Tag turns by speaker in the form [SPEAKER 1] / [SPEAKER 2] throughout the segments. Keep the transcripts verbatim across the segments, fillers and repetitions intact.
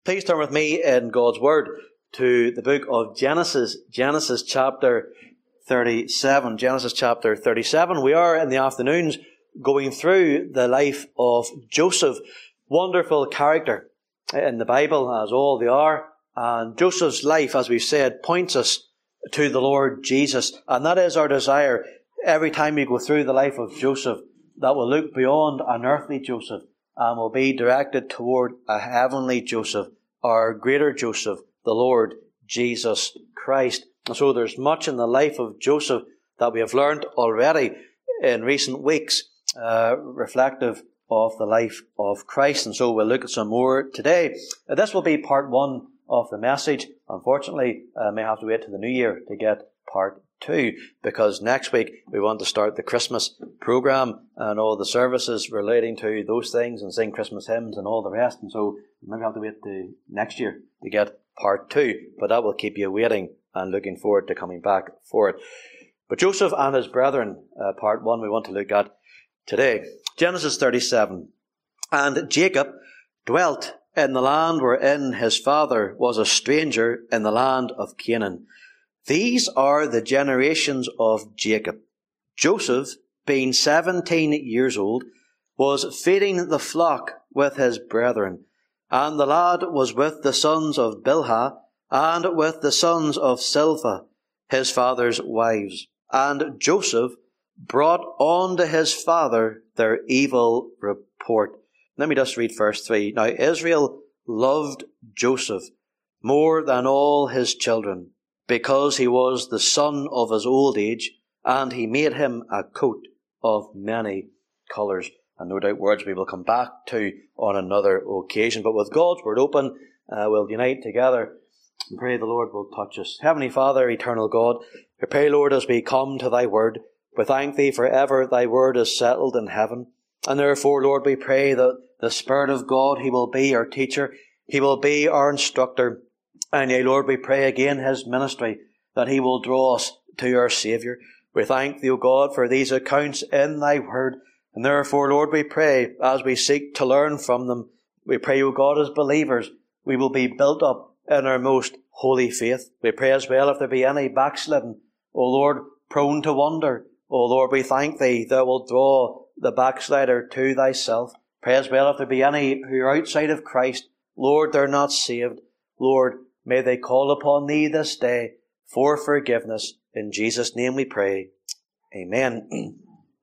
[SPEAKER 1] Please turn with me in God's Word to the book of Genesis, Genesis chapter thirty-seven. Genesis chapter thirty-seven. We are in the afternoons going through the life of Joseph. Wonderful character in the Bible, as all they are. And Joseph's life, as we've said, points us to the Lord Jesus. And that is our desire every time we go through the life of Joseph, that we'll look beyond an earthly Joseph and will be directed toward a heavenly Joseph, our greater Joseph, the Lord Jesus Christ. And so there's much in the life of Joseph that we have learned already in recent weeks, uh, reflective of the life of Christ. And so we'll look at some more today. Uh, this will be part one of the message. Unfortunately, I uh, may have to wait to the new year to get part two, because next week we want to start the Christmas program and all the services relating to those things and sing Christmas hymns and all the rest. And so maybe have to wait to next year to get part two, but that will keep you waiting and looking forward to coming back for it. But Joseph and his brethren, uh, part one, we want to look at today. Genesis thirty-seven. And Jacob dwelt in the land wherein his father was a stranger, in the land of Canaan. These are the generations of Jacob. Joseph, being seventeen years old, was feeding the flock with his brethren. And the lad was with the sons of Bilhah, and with the sons of Zilpah, his father's wives. And Joseph brought on to his father their evil report. Let me just read verse three. Now Israel loved Joseph more than all his children, because he was the son of his old age, and he made him a coat of many colours. And no doubt words we will come back to on another occasion. But with God's word open, uh, we'll unite together and pray the Lord will touch us. Heavenly Father, eternal God, we pray, Lord, as we come to thy word, we thank thee for ever thy word is settled in heaven. And therefore, Lord, we pray that the Spirit of God, he will be our teacher, he will be our instructor. And yea, Lord, we pray again his ministry, that he will draw us to our Saviour. We thank thee, O God, for these accounts in thy word. And therefore, Lord, we pray, as we seek to learn from them, we pray, O God, as believers, we will be built up in our most holy faith. We pray as well, if there be any backslidden, O Lord, prone to wander, O Lord, we thank thee that will draw the backslider to thyself. Pray as well, if there be any who are outside of Christ, Lord, they're not saved. Lord, may they call upon thee this day for forgiveness. In Jesus' name we pray. Amen.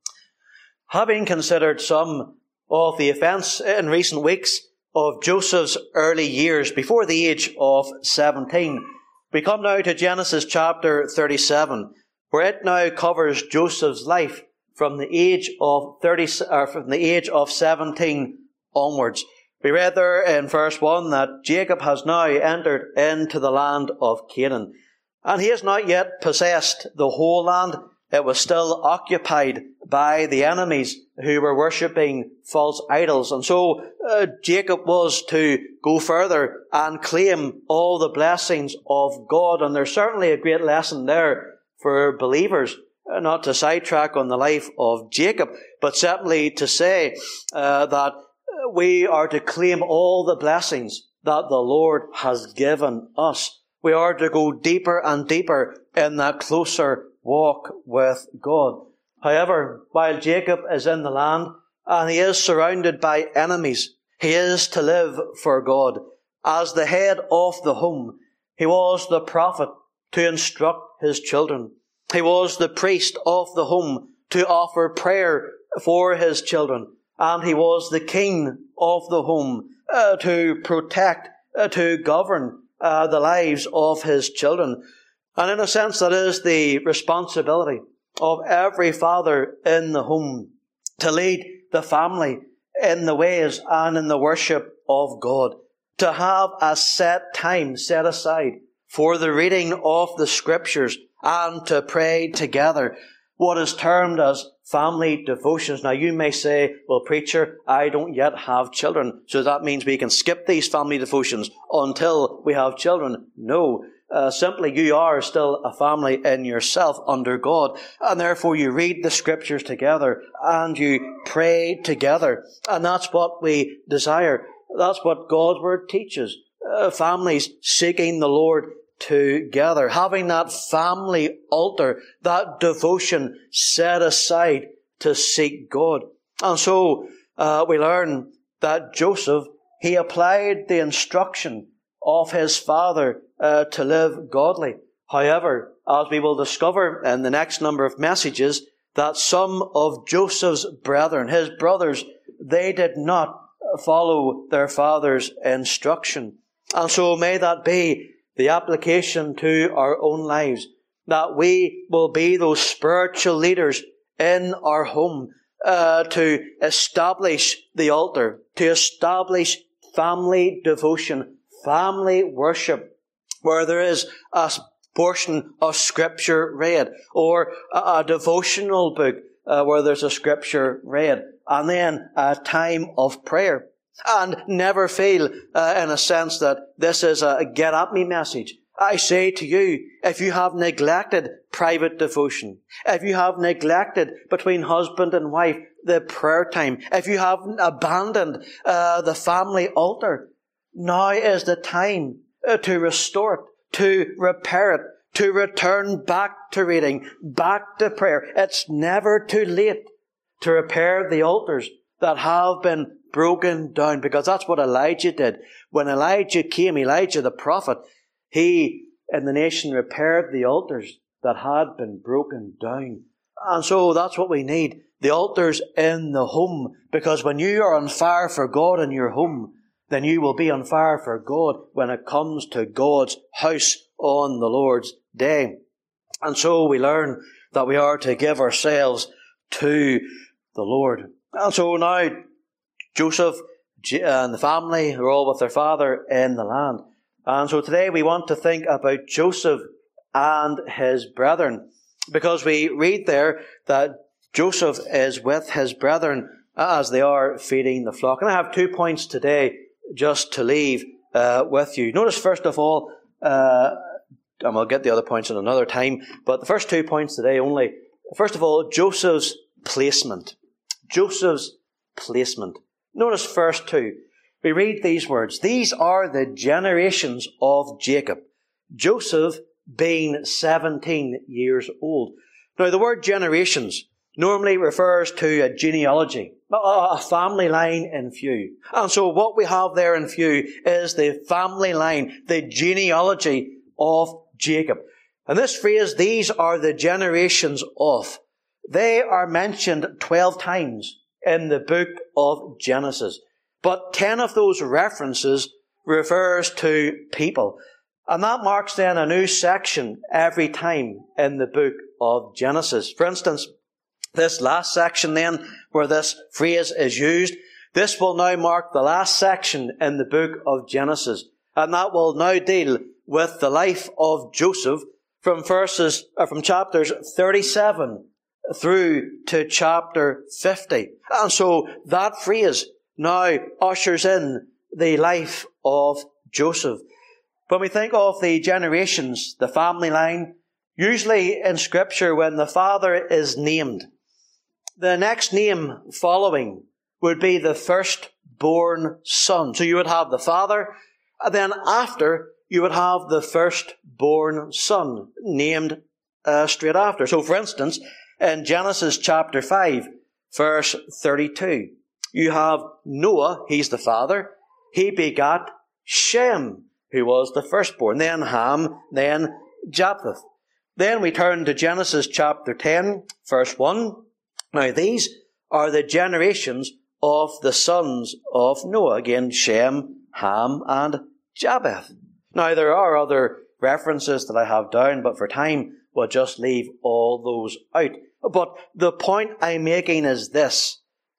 [SPEAKER 1] Having considered some of the events in recent weeks of Joseph's early years before the age of seventeen, we come now to Genesis chapter thirty-seven, where it now covers Joseph's life from the age of thirty, or from the age of seventeen onwards. We read there in verse one that Jacob has now entered into the land of Canaan, and he has not yet possessed the whole land. It was still occupied by the enemies who were worshipping false idols. And so uh, Jacob was to go further and claim all the blessings of God. And there's certainly a great lesson there for believers, uh, not to sidetrack on the life of Jacob, but certainly to say uh, that we are to claim all the blessings that the Lord has given us. We are to go deeper and deeper in that closer walk with God. However, while Jacob is in the land and he is surrounded by enemies, he is to live for God. As the head of the home, he was the prophet to instruct his children. He was the priest of the home to offer prayer for his children. And he was the king of the home uh, to protect, uh, to govern uh, the lives of his children. And in a sense, that is the responsibility of every father in the home, to lead the family in the ways and in the worship of God, to have a set time set aside for the reading of the Scriptures and to pray together, what is termed as family devotions. Now you may say, well, preacher, I don't yet have children, so that means we can skip these family devotions until we have children. No. Uh, simply, you are still a family in yourself under God, and therefore you read the Scriptures together and you pray together, and that's what we desire. That's what God's Word teaches, uh, families seeking the Lord together, having that family altar, that devotion set aside to seek God. And so uh, we learn that Joseph, he applied the instruction of his father uh, to live godly. However, as we will discover in the next number of messages, that some of Joseph's brethren, his brothers, they did not follow their father's instruction. And so may that be the application to our own lives, that we will be those spiritual leaders in our home uh, to establish the altar, to establish family devotion, family worship, where there is a portion of Scripture read, or a, a devotional book uh, where there's a Scripture read, and then a time of prayer. And never feel, uh, in a sense, that this is a get-at-me message. I say to you, if you have neglected private devotion, if you have neglected between husband and wife the prayer time, if you have abandoned uh, the family altar, now is the time uh, to restore it, to repair it, to return back to reading, back to prayer. It's never too late to repair the altars that have been broken down, because that's what Elijah did. When Elijah came, Elijah the prophet, he and the nation repaired the altars that had been broken down. And so that's what we need, the altars in the home, because when you are on fire for God in your home, then you will be on fire for God when it comes to God's house on the Lord's day. And so we learn that we are to give ourselves to the Lord. And so now Joseph and the family are all with their father in the land. And so today we want to think about Joseph and his brethren, because we read there that Joseph is with his brethren as they are feeding the flock. And I have two points today just to leave uh, with you. Notice first of all, uh, and we'll get the other points in another time, but the first two points today only. First of all, Joseph's placement. Joseph's placement. Notice verse two. We read these words. These are the generations of Jacob, Joseph being seventeen years old. Now, the word generations normally refers to a genealogy, a family line in view. And so what we have there in view is the family line, the genealogy of Jacob. And this phrase, these are the generations of, they are mentioned twelve times in the book of Genesis. But ten of those references refers to people. And that marks then a new section every time in the book of Genesis. For instance, this last section then, where this phrase is used, this will now mark the last section in the book of Genesis. And that will now deal with the life of Joseph from verses, or from chapters thirty-seven through to chapter fifty. And so that phrase now ushers in the life of Joseph. When we think of the generations, the family line, usually in Scripture when the father is named, the next name following would be the firstborn son. So you would have the father, and then after you would have the firstborn son named uh, straight after. So for instance, in Genesis chapter five, verse thirty-two, you have Noah, he's the father. He begat Shem, who was the firstborn. Then Ham, then Japheth. Then we turn to Genesis chapter ten, verse one. Now these are the generations of the sons of Noah. Again, Shem, Ham, and Japheth. Now there are other references that I have down, but for time, we'll just leave all those out. But the point I'm making is this.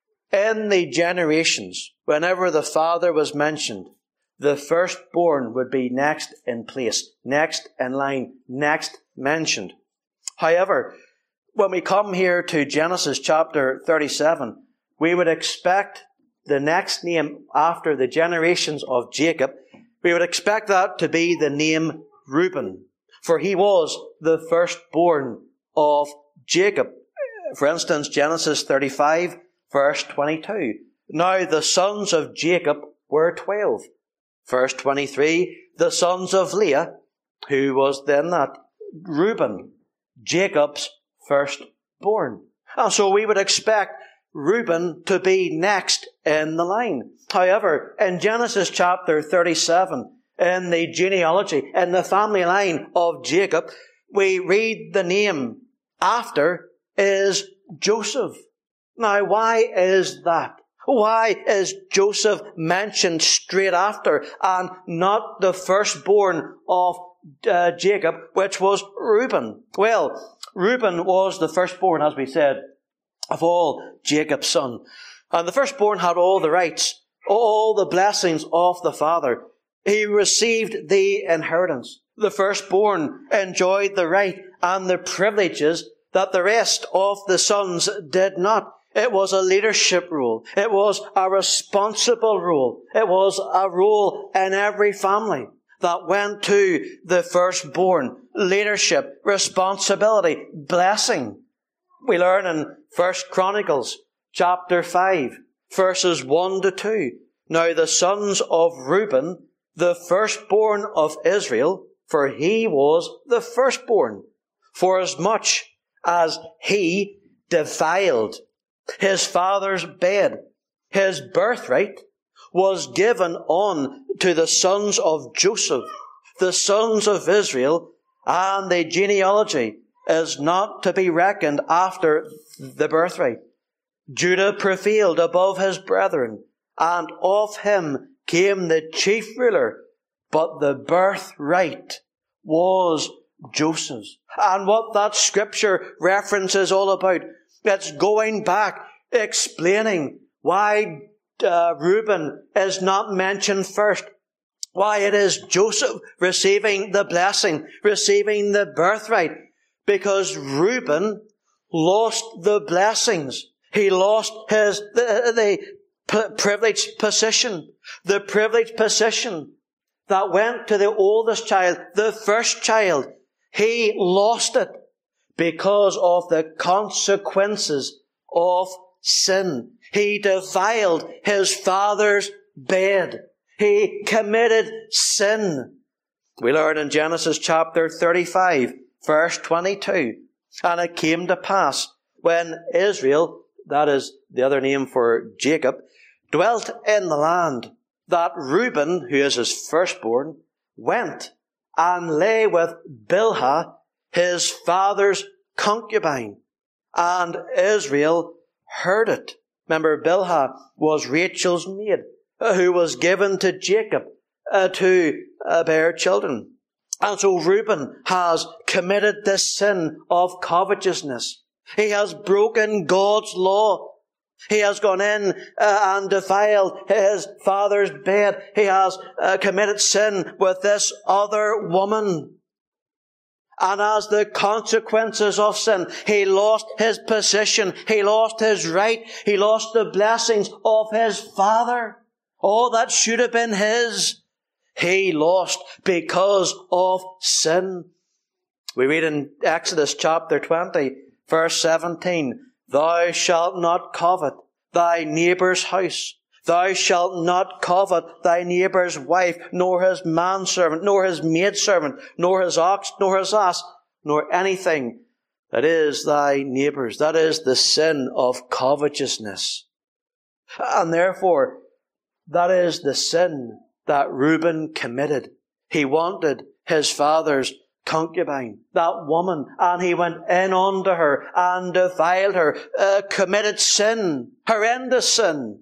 [SPEAKER 1] In the generations, whenever the father was mentioned, the firstborn would be next in place, next in line, next mentioned. However, when we come here to Genesis chapter thirty-seven, we would expect the next name after the generations of Jacob, we would expect that to be the name Reuben, for he was the firstborn of Jacob. For instance, Genesis thirty-five, verse twenty-two. Now the sons of Jacob were twelve. Verse twenty-three, the sons of Leah, who was then that? Reuben, Jacob's firstborn. And so we would expect Reuben to be next in the line. However, in Genesis chapter thirty-seven, in the genealogy, in the family line of Jacob, we read the name after is Joseph. Now, why is that? Why is Joseph mentioned straight after and not the firstborn of uh, Jacob, which was Reuben? Well, Reuben was the firstborn, as we said, of all Jacob's sons. And the firstborn had all the rights, all the blessings of the father. He received the inheritance. The firstborn enjoyed the right and the privileges that the rest of the sons did not. It was a leadership role. It was a responsible role. It was a role in every family that went to the firstborn. Leadership, responsibility, blessing. We learn in First Chronicles chapter five, verses one to two. Now the sons of Reuben, the firstborn of Israel, for he was the firstborn, forasmuch as he defiled his father's bed, his birthright was given on to the sons of Joseph, the sons of Israel, and the genealogy is not to be reckoned after the birthright. Judah prevailed above his brethren, and of him came the chief ruler, but the birthright was Joseph's. And what that scripture reference is all about, it's going back, explaining why uh, Reuben is not mentioned first. Why it is Joseph receiving the blessing, receiving the birthright. Because Reuben lost the blessings. He lost his, the, the p- privileged position. The privileged position that went to the oldest child, the first child. He lost it because of the consequences of sin. He defiled his father's bed. He committed sin. We learn in Genesis chapter thirty-five, verse twenty-two. And it came to pass when Israel, that is the other name for Jacob, dwelt in the land, that Reuben, who is his firstborn, went and lay with Bilhah, his father's concubine. And Israel heard it. Remember, Bilhah was Rachel's maid, who was given to Jacob uh, to uh, bear children. And so Reuben has committed this sin of covetousness. He has broken God's law. He has gone in uh, and defiled his father's bed. He has uh, committed sin with this other woman. And as the consequences of sin, he lost his position. He lost his right. He lost the blessings of his father. All that should have been his, he lost because of sin. We read in Exodus chapter twenty, verse seventeen, Thou shalt not covet thy neighbour's house. Thou shalt not covet thy neighbour's wife, nor his manservant, nor his maidservant, nor his ox, nor his ass, nor anything that is thy neighbour's. That is the sin of covetousness. And therefore, that is the sin that Reuben committed. He wanted his father's concubine, that woman, and he went in unto her and defiled her, uh, committed sin, horrendous sin,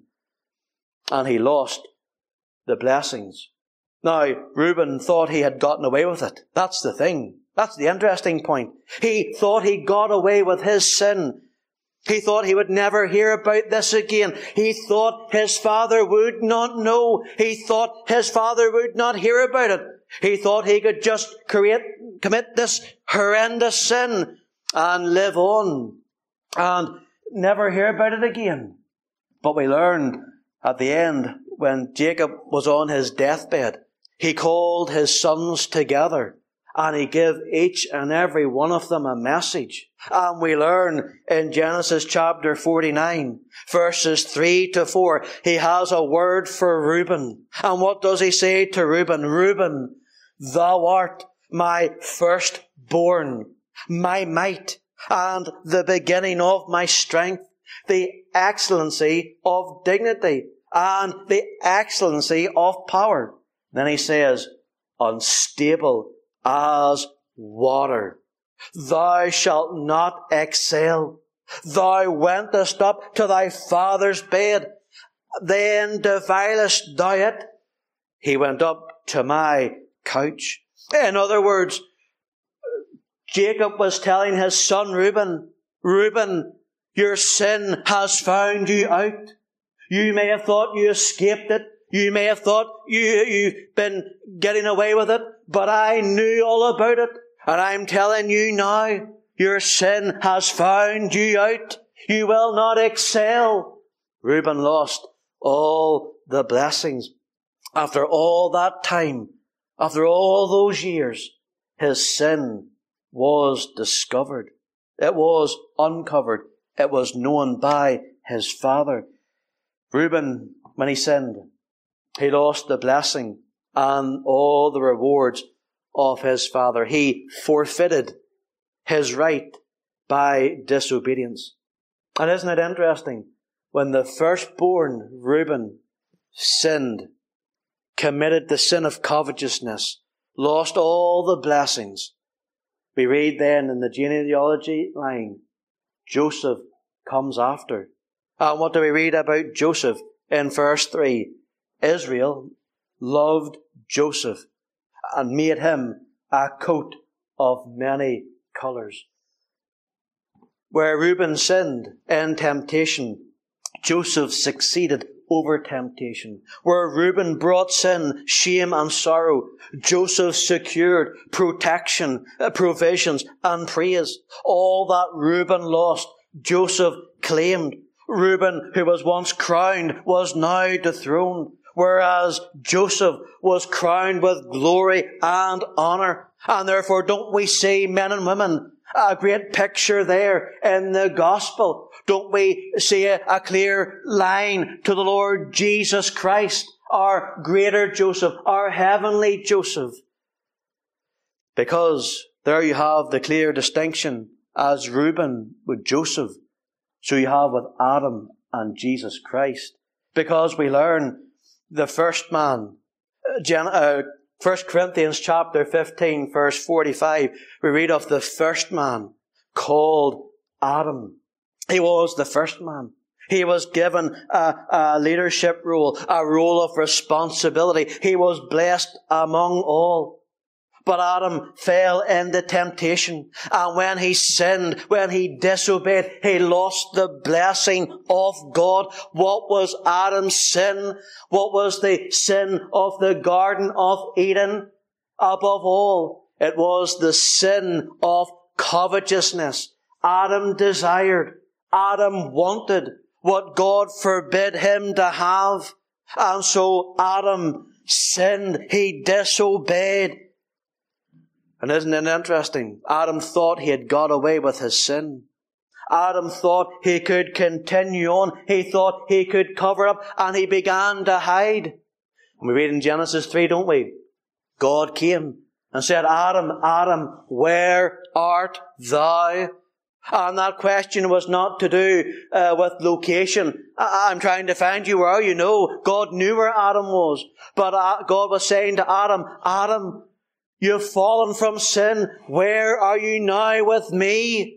[SPEAKER 1] and he lost the blessings. Now, Reuben thought he had gotten away with it. That's the thing. That's the interesting point. He thought he got away with his sin. He thought he would never hear about this again. He thought his father would not know. He thought his father would not hear about it. He thought he could just create, commit this horrendous sin and live on and never hear about it again. But we learn at the end, when Jacob was on his deathbed, he called his sons together And he gave each and every one of them a message. And we learn in Genesis chapter forty-nine, verses three to four, he has a word for Reuben. And what does he say to Reuben? Reuben, thou art my firstborn, my might, and the beginning of my strength, the excellency of dignity, and the excellency of power. Then he says, unstable as water. Thou shalt not excel. Thou wentest up to thy father's bed, then devilest thou it. He went up to my couch. In other words, Jacob was telling his son Reuben, Reuben, your sin has found you out. You may have thought you escaped it. You may have thought you, you've been getting away with it, but I knew all about it. And I'm telling you now, your sin has found you out. You will not excel. Reuben lost all the blessings. After all that time, after all those years, his sin was discovered. It was uncovered. It was known by his father. Reuben, when he sinned, he lost the blessing and all the rewards of his father. He forfeited his right by disobedience. And isn't it interesting? When the firstborn Reuben sinned, committed the sin of covetousness, lost all the blessings, we read then in the genealogy line, Joseph comes after. And what do we read about Joseph in verse three? Israel loved Joseph and made him a coat of many colours. Where Reuben sinned in temptation, Joseph succeeded over temptation. Where Reuben brought sin, shame and sorrow, Joseph secured protection, provisions and praise. All that Reuben lost, Joseph claimed. Reuben, who was once crowned, was now dethroned, whereas Joseph was crowned with glory and honour. And therefore, don't we see, men and women, a great picture there in the gospel? Don't we see a, a clear line to the Lord Jesus Christ, our greater Joseph, our heavenly Joseph? Because there you have the clear distinction as Reuben with Joseph, so you have with Adam and Jesus Christ. Because we learn the first man, uh, First Corinthians chapter fifteen, verse forty-five, we read of the first man called Adam. He was the first man. He was given a, a leadership role, a role of responsibility. He was blessed among all. But Adam fell into temptation. And when he sinned, when he disobeyed, he lost the blessing of God. What was Adam's sin? What was the sin of the Garden of Eden? Above all, it was the sin of covetousness. Adam desired, Adam wanted what God forbid him to have. And so Adam sinned. He disobeyed. And isn't it interesting? Adam thought he had got away with his sin. Adam thought he could continue on. He thought he could cover up, and he began to hide. And we read in Genesis three, don't we? God came and said, Adam, Adam, where art thou? And that question was not to do uh, with location. I- I'm trying to find you. Where are you? No, God knew where Adam was. But uh, God was saying to Adam, Adam, you've fallen from sin. Where are you now with me?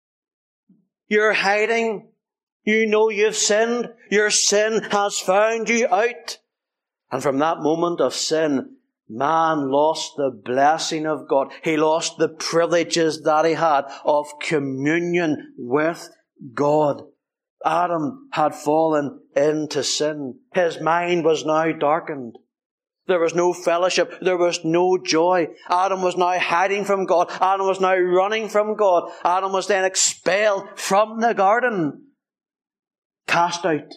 [SPEAKER 1] You're hiding. You know you've sinned. Your sin has found you out. And from that moment of sin, man lost the blessing of God. He lost the privileges that he had of communion with God. Adam had fallen into sin. His mind was now darkened. There was no fellowship. There was no joy. Adam was now hiding from God. Adam was now running from God. Adam was then expelled from the garden, cast out.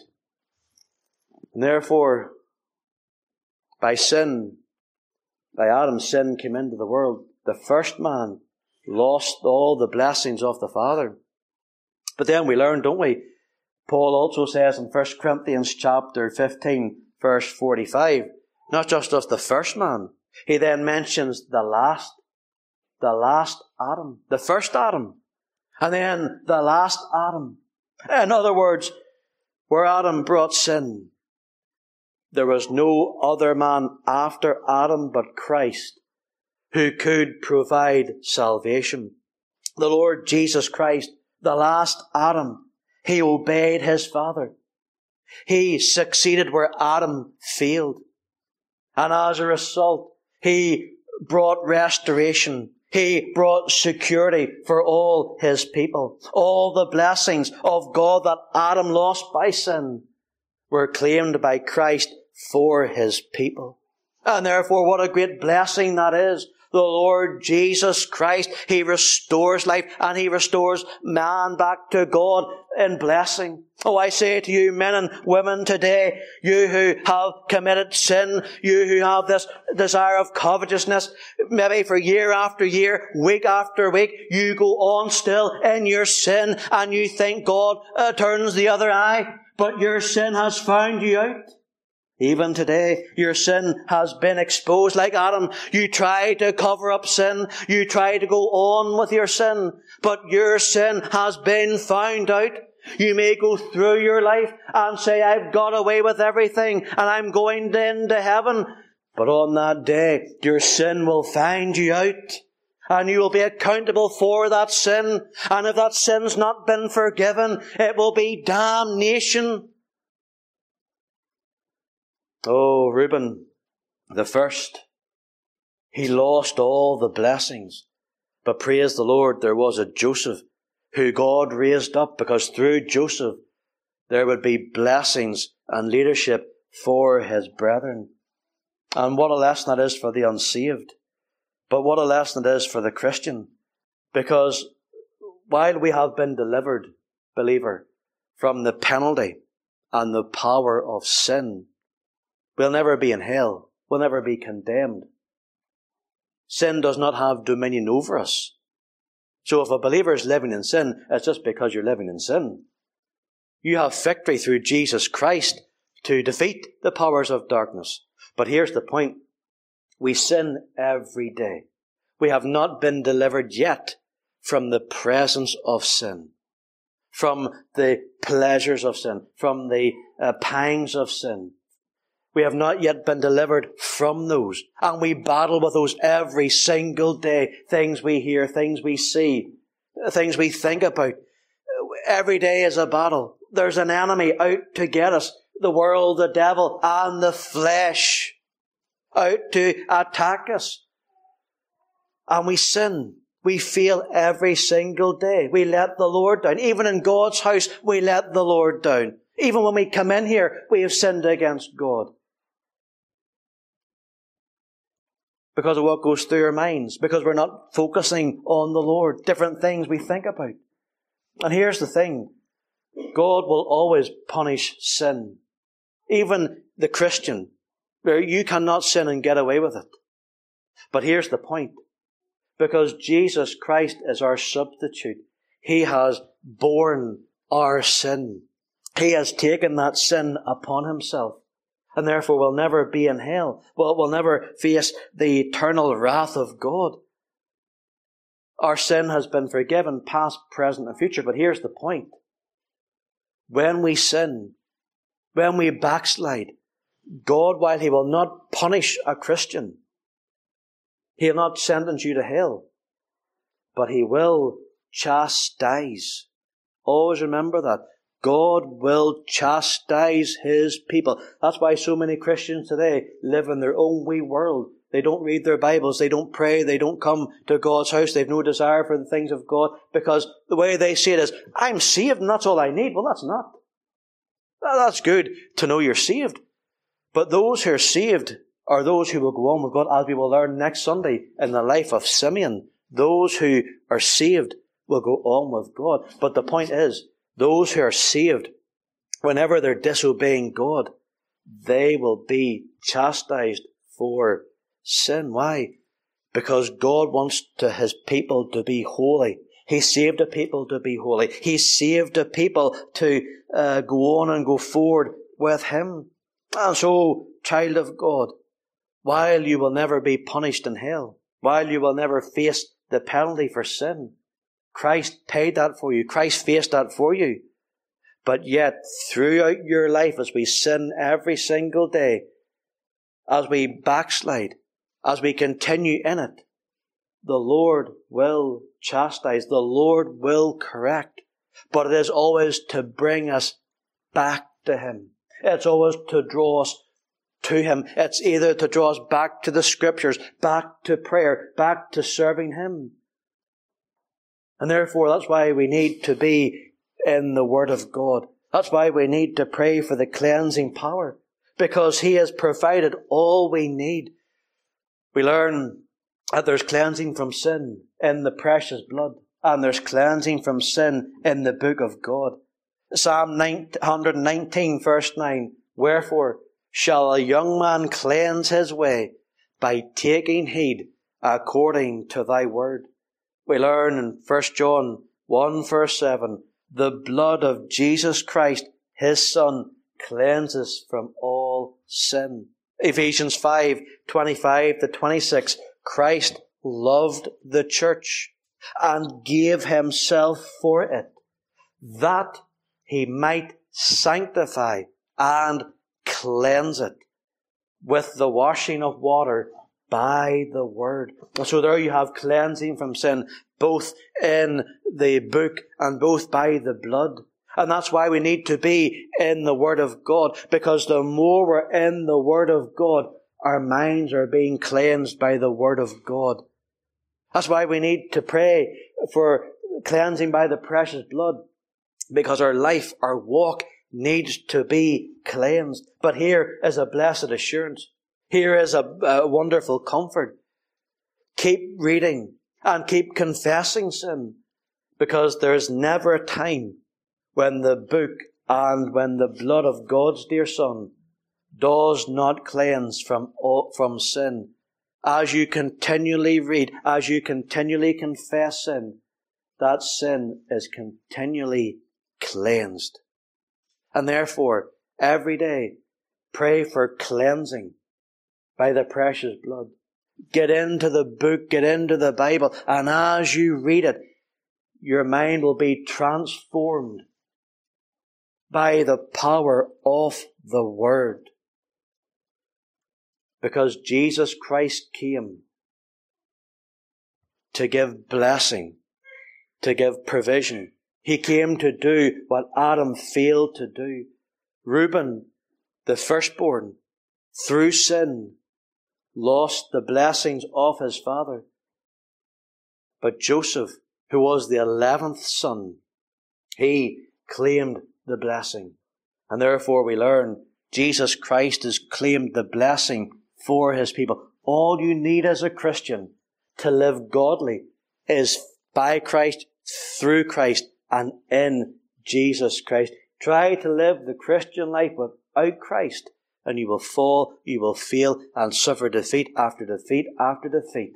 [SPEAKER 1] And therefore, by sin, by Adam's sin came into the world The first man lost all the blessings of the Father. But then we learn, don't we? Paul also says in First Corinthians chapter fifteen, verse forty-five, not just of the first man, he then mentions the last, the last Adam, the first Adam, and then the last Adam. In other words, where Adam brought sin, there was no other man after Adam but Christ who could provide salvation. The Lord Jesus Christ, the last Adam, he obeyed his Father. He succeeded where Adam failed. And as a result, he brought restoration. He brought security for all his people. All the blessings of God that Adam lost by sin were claimed by Christ for his people. And therefore, what a great blessing that is. The Lord Jesus Christ, he restores life and he restores man back to God in blessing. Oh, I say to you, men and women today, you who have committed sin, you who have this desire of covetousness, maybe for year after year, week after week, you go on still in your sin and you think God uh, turns the other eye, but your sin has found you out. Even today, your sin has been exposed. Like Adam, you try to cover up sin. You try to go on with your sin. But your sin has been found out. You may go through your life and say, I've got away with everything and I'm going into heaven. But on that day, your sin will find you out. And you will be accountable for that sin. And if that sin's not been forgiven, it will be damnation. Oh, Reuben, the first, he lost all the blessings. But praise the Lord, there was a Joseph who God raised up, because through Joseph there would be blessings and leadership for his brethren. And what a lesson that is for the unsaved. But what a lesson it is for the Christian. Because while we have been delivered, believer, from the penalty and the power of sin, we'll never be in hell. We'll never be condemned. Sin does not have dominion over us. So if a believer is living in sin, it's just because you're living in sin. You have victory through Jesus Christ to defeat the powers of darkness. But here's the point. We sin every day. We have not been delivered yet from the presence of sin, from the pleasures of sin, from the uh, pangs of sin. We have not yet been delivered from those. And we battle with those every single day. Things we hear, things we see, things we think about. Every day is a battle. There's an enemy out to get us. The world, the devil, and the flesh out to attack us. And we sin. We fail every single day. We let the Lord down. Even in God's house, we let the Lord down. Even when we come in here, we have sinned against God. Because of what goes through our minds. Because we're not focusing on the Lord. Different things we think about. And here's the thing. God will always punish sin. Even the Christian. Where you cannot sin and get away with it. But here's the point. Because Jesus Christ is our substitute. He has borne our sin. He has taken that sin upon himself. And therefore will never be in hell. Well, will never face the eternal wrath of God. Our sin has been forgiven, past, present, and future. But here's the point. When we sin, when we backslide, God, while He will not punish a Christian, He'll not sentence you to hell, but He will chastise. Always remember that. God will chastise His people. That's why so many Christians today live in their own wee world. They don't read their Bibles. They don't pray. They don't come to God's house. They have no desire for the things of God, because the way they see it is, I'm saved and that's all I need. Well, that's not. That's good to know you're saved. But those who are saved are those who will go on with God, as we will learn next Sunday in the life of Simeon. Those who are saved will go on with God. But the point is, those who are saved, whenever they're disobeying God, they will be chastised for sin. Why? Because God wants to his people to be holy. He saved a people to be holy. He saved a people to uh, go on and go forward with him. And so, child of God, while you will never be punished in hell, while you will never face the penalty for sin, Christ paid that for you. Christ faced that for you. But yet, throughout your life, as we sin every single day, as we backslide, as we continue in it, the Lord will chastise, the Lord will correct. But it is always to bring us back to him. It's always to draw us to him. It's either to draw us back to the Scriptures, back to prayer, back to serving him. And therefore, that's why we need to be in the Word of God. That's why we need to pray for the cleansing power, because he has provided all we need. We learn that there's cleansing from sin in the precious blood, and there's cleansing from sin in the book of God. Psalm one nineteen, verse nine, wherefore shall a young man cleanse his way by taking heed according to thy word. We learn in First John one, verse seven, the blood of Jesus Christ, his Son, cleanses from all sin. Ephesians five, twenty-five to twenty-six, Christ loved the church and gave himself for it, that he might sanctify and cleanse it with the washing of water by the word. So there you have cleansing from sin, both in the book and both by the blood. And that's why we need to be in the Word of God, because the more we're in the Word of God, our minds are being cleansed by the Word of God. That's why we need to pray for cleansing by the precious blood, because our life, our walk needs to be cleansed. But here is a blessed assurance. Here is a, a wonderful comfort. Keep reading and keep confessing sin, because there is never a time when the book and when the blood of God's dear Son does not cleanse from all, from sin. As you continually read, as you continually confess sin, that sin is continually cleansed. And therefore, every day, pray for cleansing by the precious blood. Get into the book, get into the Bible, and as you read it, your mind will be transformed by the power of the Word. Because Jesus Christ came to give blessing, to give provision. He came to do what Adam failed to do. Reuben, the firstborn, through sin, lost the blessings of his father. But Joseph, who was the eleventh son, he claimed the blessing. And therefore we learn Jesus Christ has claimed the blessing for his people. All you need as a Christian to live godly is by Christ, through Christ, and in Jesus Christ. Try to live the Christian life without Christ, and you will fall, you will fail, and suffer defeat after defeat after defeat.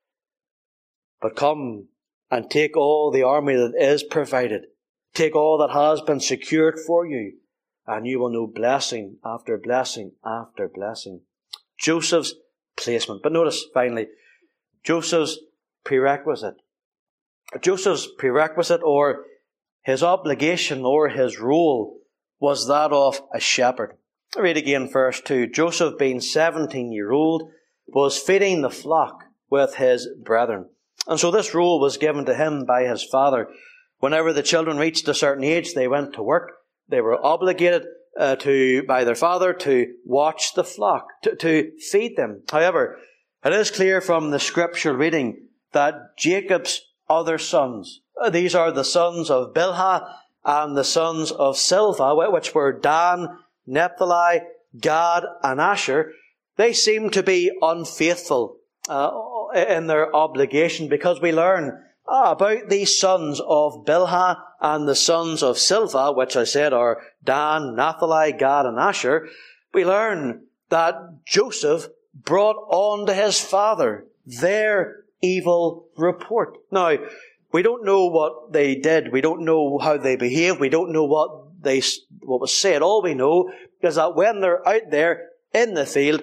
[SPEAKER 1] But come and take all the army that is provided. Take all that has been secured for you, and you will know blessing after blessing after blessing. Joseph's placement. But notice, finally, Joseph's prerequisite. Joseph's prerequisite, or his obligation, or his role, was that of a shepherd. I read again verse two. Joseph, being seventeen year old, was feeding the flock with his brethren. And so this role was given to him by his father. Whenever the children reached a certain age, they went to work. They were obligated uh, to by their father to watch the flock, to, to feed them. However, it is clear from the scripture reading that Jacob's other sons, uh, these are the sons of Bilhah and the sons of Silvah, which were Dan, Naphtali, Gad, and Asher, they seem to be unfaithful uh, in their obligation, because we learn ah, about these sons of Bilhah and the sons of Silvah, which I said are Dan, Naphtali, Gad, and Asher. We learn that Joseph brought on to his father their evil report. Now, we don't know what they did. We don't know how they behaved. We don't know what they what was said. All we know is that when they're out there in the field,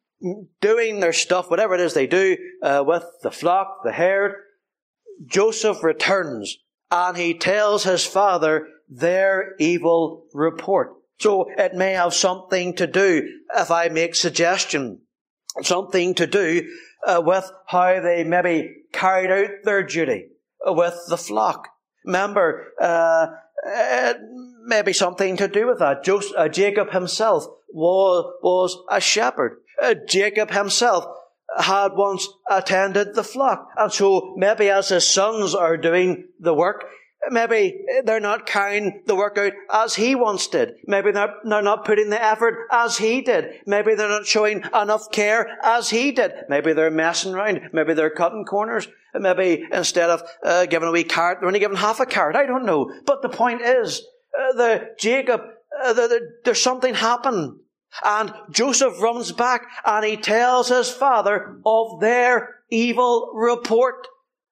[SPEAKER 1] doing their stuff, whatever it is they do, uh, with the flock, the herd, Joseph returns and he tells his father their evil report. So it may have something to do, if I make suggestion, something to do uh, with how they maybe carried out their duty with the flock. Remember, uh, it may be something to do with that. Joseph, uh, Jacob himself was, was a shepherd. Uh, Jacob himself had once attended the flock. And so maybe as his sons are doing the work, maybe they're not carrying the work out as he once did. Maybe they're, they're not putting the effort as he did. Maybe they're not showing enough care as he did. Maybe they're messing around. Maybe they're cutting corners. Maybe instead of uh, giving a wee carrot, they're only giving half a carrot. I don't know. But the point is, uh, the Jacob, uh, the, the, there's something happened. And Joseph runs back and he tells his father of their evil report.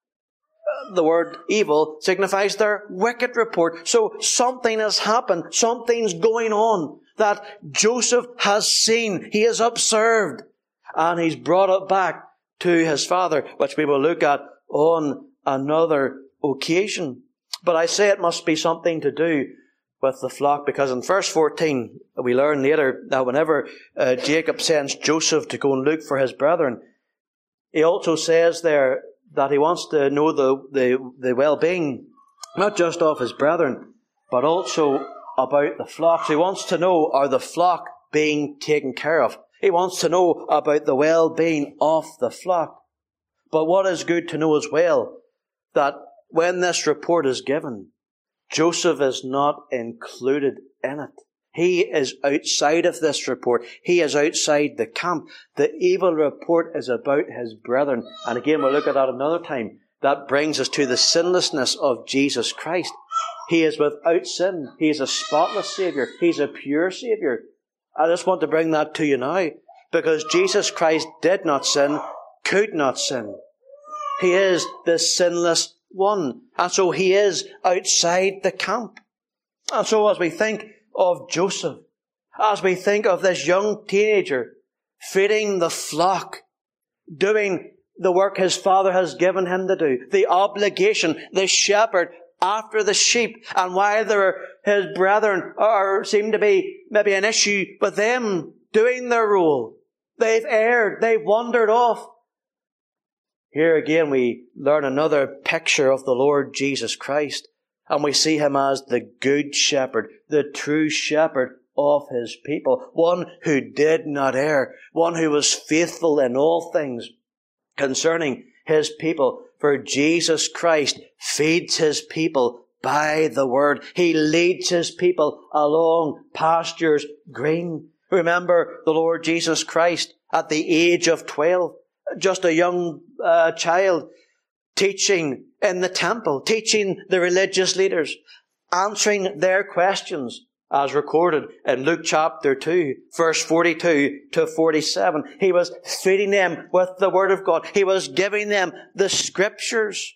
[SPEAKER 1] The word evil signifies their wicked report. So something has happened. Something's going on that Joseph has seen. He has observed. And he's brought it back to his father, which we will look at on another occasion. But I say it must be something to do with the flock, because in verse fourteen, we learn later that whenever uh, Jacob sends Joseph to go and look for his brethren, he also says there that he wants to know the, the, the well-being, not just of his brethren, but also about the flock. So he wants to know, are the flock being taken care of? He wants to know about the well-being of the flock. But what is good to know as well, that when this report is given, Joseph is not included in it. He is outside of this report. He is outside the camp. The evil report is about his brethren. And again, we'll look at that another time. That brings us to the sinlessness of Jesus Christ. He is without sin. He is a spotless Saviour. He's a pure Saviour. I just want to bring that to you now, because Jesus Christ did not sin, could not sin. He is the sinless one. And so he is outside the camp. And so as we think of Joseph, as we think of this young teenager feeding the flock, doing the work his father has given him to do, the obligation, the shepherd after the sheep, and while there his brethren are seem to be maybe an issue with them doing their role, they've erred, they've wandered off. Here again we learn another picture of the Lord Jesus Christ, and we see him as the good shepherd, the true shepherd of his people, one who did not err, one who was faithful in all things concerning his people. For Jesus Christ feeds his people by the word. He leads his people along pastures green. Remember the Lord Jesus Christ at the age of twelve, just a young uh, child, teaching in the temple, teaching the religious leaders, answering their questions, as recorded in Luke chapter two, verse forty-two to forty-seven. He was feeding them with the Word of God. He was giving them the Scriptures.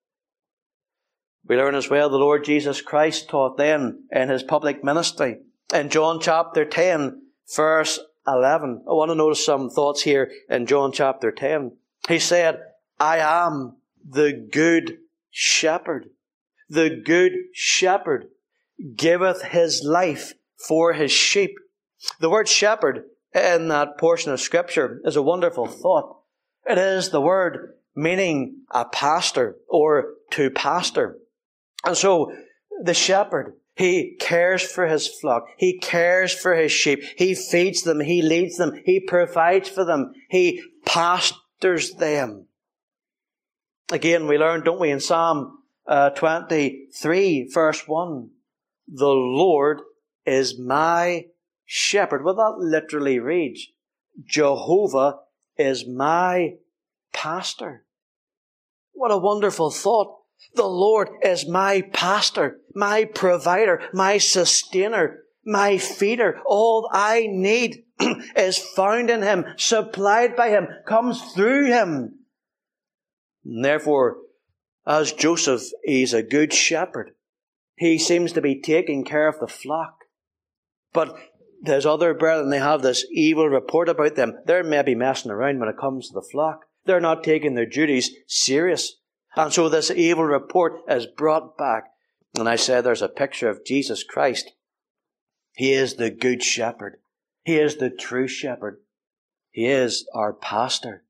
[SPEAKER 1] We learn as well the Lord Jesus Christ taught then in his public ministry. In John chapter ten, verse eleven. I want to notice some thoughts here in John chapter ten. He said, I am the good shepherd. The good shepherd giveth his life for his sheep. The word shepherd in that portion of Scripture is a wonderful thought. It is the word meaning a pastor or to pastor. And so the shepherd, he cares for his flock. He cares for his sheep. He feeds them. He leads them. He provides for them. He pastors them. Again, we learn, don't we, in Psalm uh, twenty-three, verse one, the Lord is my shepherd. Well, that literally reads, Jehovah is my pastor. What a wonderful thought. The Lord is my pastor, my provider, my sustainer, my feeder. All I need is found in him, supplied by him, comes through him. And therefore, as Joseph, he's a good shepherd. He seems to be taking care of the flock. But there's other brethren, they have this evil report about them. They're maybe messing around when it comes to the flock. They're not taking their duties serious. And so this evil report is brought back. And I said there's a picture of Jesus Christ. He is the good shepherd. He is the true shepherd. He is our pastor.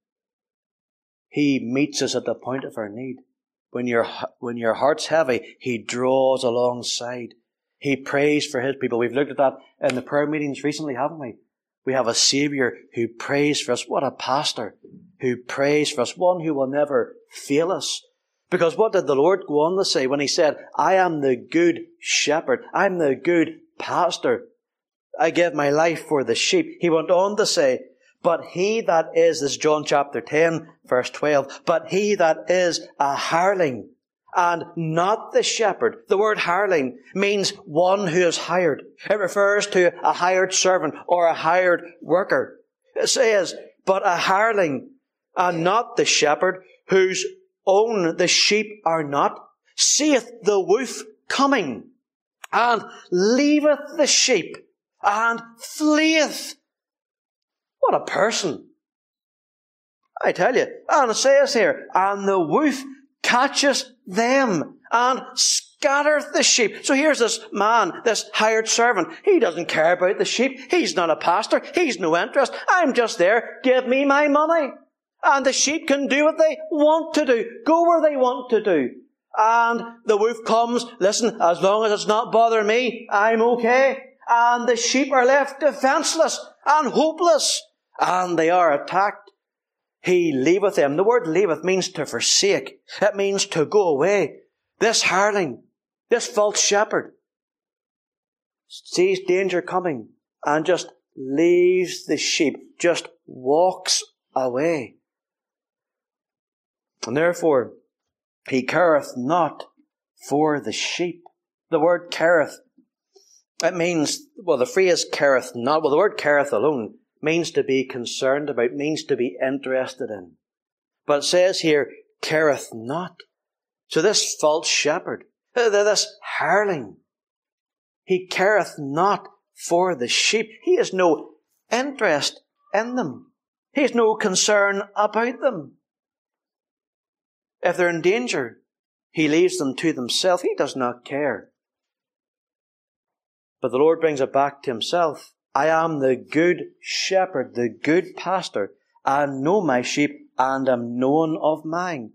[SPEAKER 1] He meets us at the point of our need. When your, when your heart's heavy, He draws alongside. He prays for His people. We've looked at that in the prayer meetings recently, haven't we? We have a Saviour who prays for us. What a pastor who prays for us. One who will never fail us. Because what did the Lord go on to say when He said, I am the good shepherd. I'm the good pastor. I give my life for the sheep. He went on to say, but he that is, this is John chapter ten, verse twelve, but he that is a hireling and not the shepherd. The word hireling means one who is hired. It refers to a hired servant or a hired worker. It says, but a hireling and not the shepherd, whose own the sheep are not, seeth the wolf coming, and leaveth the sheep, and fleeth. What a person. I tell you. And it says here, and the wolf catcheth them, and scattereth the sheep. So here's this man, this hired servant. He doesn't care about the sheep. He's not a pastor. He's no interest. I'm just there. Give me my money. And the sheep can do what they want to do. Go where they want to do. And the wolf comes. Listen, as long as it's not bothering me, I'm okay. And the sheep are left defenseless and hopeless. And they are attacked. He leaveth them. The word leaveth means to forsake. It means to go away. This hireling, this false shepherd, sees danger coming and just leaves the sheep, just walks away. And therefore, he careth not for the sheep. The word careth, it means, well, the phrase careth not, well, the word careth alone means to be concerned about, means to be interested in. But it says here, careth not. So this false shepherd, this hireling, he careth not for the sheep. He has no interest in them. He has no concern about them. If they're in danger, he leaves them to themselves. He does not care. But the Lord brings it back to Himself. I am the good shepherd, the good pastor. I know my sheep and am known of mine.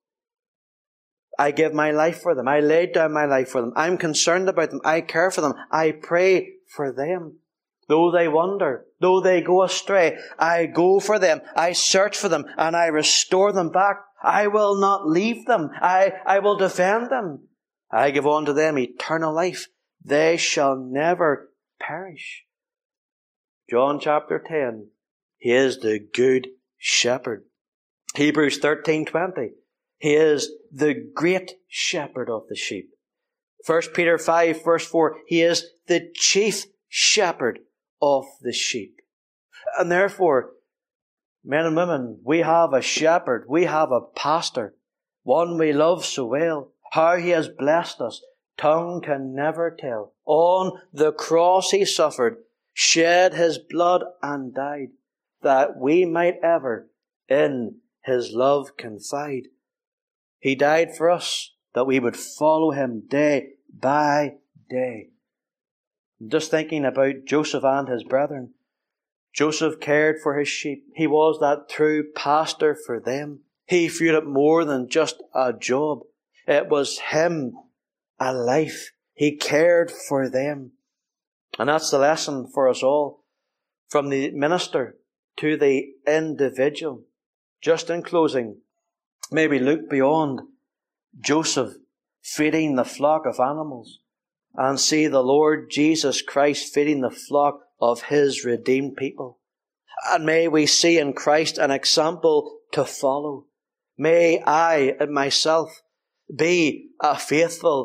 [SPEAKER 1] I give my life for them. I laid down my life for them. I'm concerned about them. I care for them. I pray for them. Though they wander, though they go astray, I go for them. I search for them and I restore them back. I will not leave them. I, I will defend them. I give unto them eternal life. They shall never perish. John chapter ten. He is the good shepherd. Hebrews thirteen twenty. He is the great shepherd of the sheep. First Peter five verse four. He is the chief shepherd of the sheep. And therefore, men and women, we have a shepherd. We have a pastor. One we love so well. How He has blessed us, tongue can never tell. On the cross He suffered, shed His blood and died, that we might ever in His love confide. He died for us, that we would follow Him day by day. Just thinking about Joseph and his brethren. Joseph cared for his sheep. He was that true pastor for them. He viewed it more than just a job. It was him, a life. He cared for them. And that's the lesson for us all. From the minister to the individual. Just in closing, may we look beyond Joseph feeding the flock of animals and see the Lord Jesus Christ feeding the flock of His redeemed people. And may we see in Christ an example to follow. May I and myself be a faithful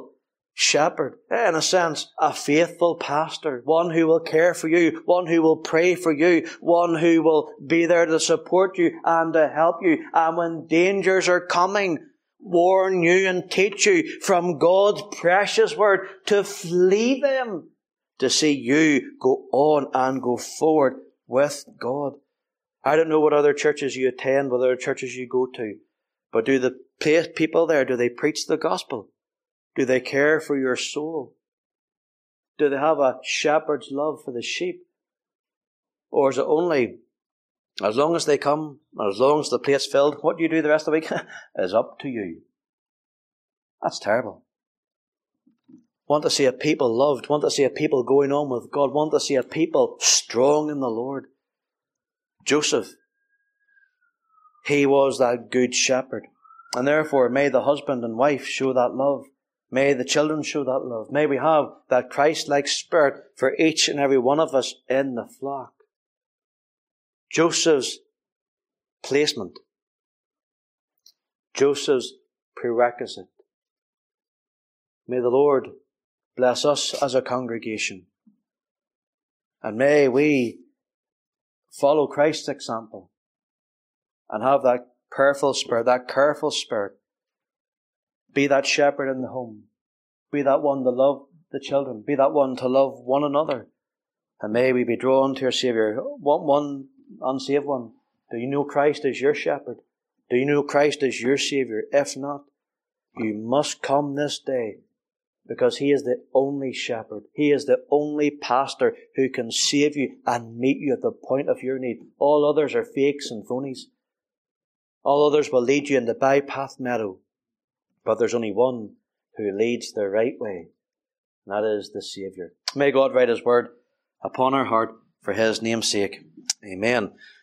[SPEAKER 1] shepherd. In a sense, a faithful pastor. One who will care for you. One who will pray for you. One who will be there to support you and to help you. And when dangers are coming, warn you and teach you from God's precious word to flee them, to see you go on and go forward with God. I don't know what other churches you attend, what other churches you go to, but do the people there, do they preach the gospel? Do they care for your soul? Do they have a shepherd's love for the sheep? Or is it only, as long as they come, as long as the plate's filled, what do you do the rest of the week is up to you? That's terrible. Want to see a people loved, want to see a people going on with God, want to see a people strong in the Lord. Joseph, he was that good shepherd. And therefore, may the husband and wife show that love. May the children show that love. May we have that Christ-like spirit for each and every one of us in the flock. Joseph's placement. Joseph's prerequisite. May the Lord bless us as a congregation. And may we follow Christ's example and have that prayerful spirit, that careful spirit. Be that shepherd in the home. Be that one to love the children. Be that one to love one another. And may we be drawn to our Saviour. One, one unsaved one. Do you know Christ as your shepherd? Do you know Christ as your Saviour? If not, you must come this day, because He is the only shepherd. He is the only pastor who can save you and meet you at the point of your need. All others are fakes and phonies. All others will lead you in the bypath meadow. But there's only one who leads the right way, and that is the Saviour. May God write His word upon our heart for His name's sake. Amen.